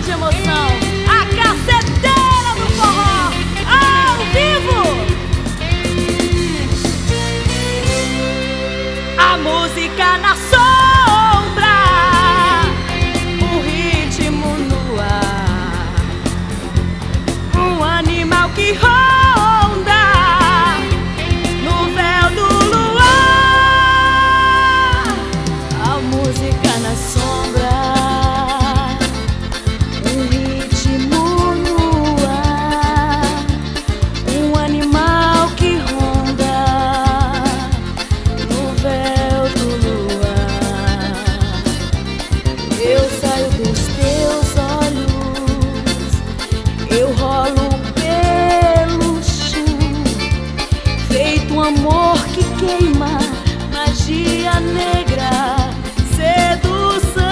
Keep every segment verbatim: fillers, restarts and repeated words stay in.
de emoção. A caceteira do forró, ao vivo. A música na sombra, o ritmo no ar, um animal que ronda no véu do luar. A música na sombra, um ritmo no ar, um animal que ronda no véu do luar. Eu saio dos teus olhos, eu rolo pelo chão, feito um amor que queima, magia negra, sedução.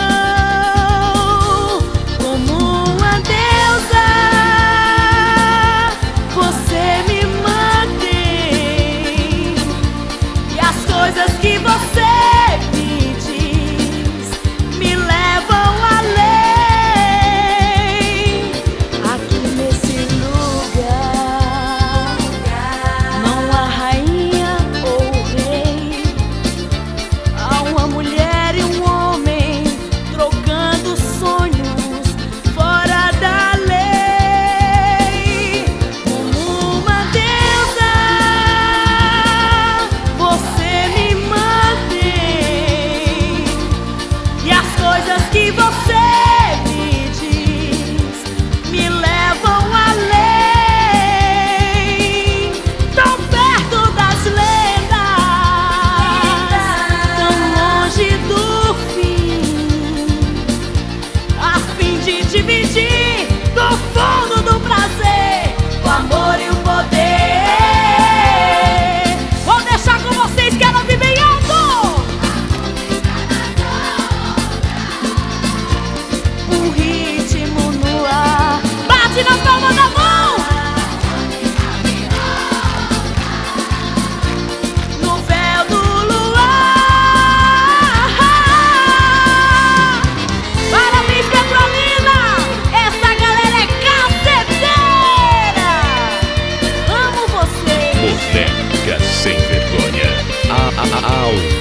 Como uma deusa, você me mantém, e as coisas que você me diz me levam além. Aqui nesse lugar não há rainha ou rei, há uma mulher e um homem trocando sonhos fora da lei. Como uma deusa, você me mantém, e as coisas que você me diz me levam além. Tão perto das lendas, tão longe do fim, a fim de dividir do fundo do prazer o amor e o poder. Vou deixar com vocês, quero ouvir bem alto. Um ritmo no ar, bate na palma da mão, no véu do luar. Parabéns, Petrolina, essa galera é caceteira. Amo você. Boneca sem vergonha. A, a, a, ao